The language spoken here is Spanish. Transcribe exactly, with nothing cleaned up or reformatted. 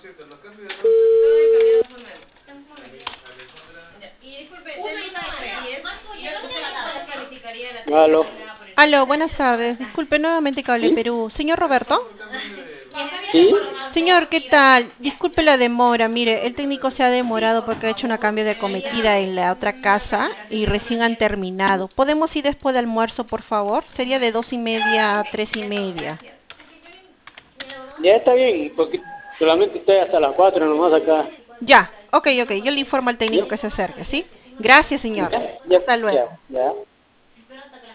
Aló. Aló, buenas tardes. Disculpe, nuevamente Cable ¿Sí? Perú. ¿Señor Roberto? ¿Sí? Señor, ¿qué tal? Disculpe la demora. Mire, el técnico se ha demorado porque ha hecho una cambio de acometida en la otra casa y recién han terminado. ¿Podemos ir después del almuerzo, por favor? Sería de dos y media a tres y media. Ya está bien, porque solamente estoy hasta las cuatro nomás acá. Ya, ok, ok. Yo le informo al técnico ¿Ya? que se acerque, ¿sí? Gracias, señor. ¿Ya? Ya, Hasta luego. ya, ya.